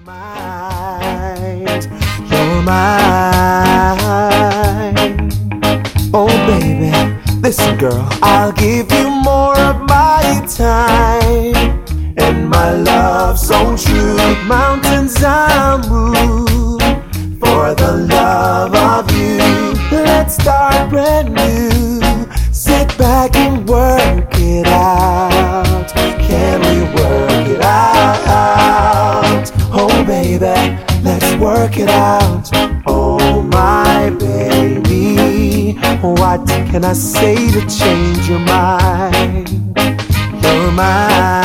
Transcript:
mind, you're mine. Oh baby, listen girl, I'll give you more of my time and my love so true. Mountains I'll move for the love of you. Let's start brand new. Sit back and work it out. Can we work it out? Oh baby, let's work it out. Oh my baby, what can I say to change your mind? You're mine.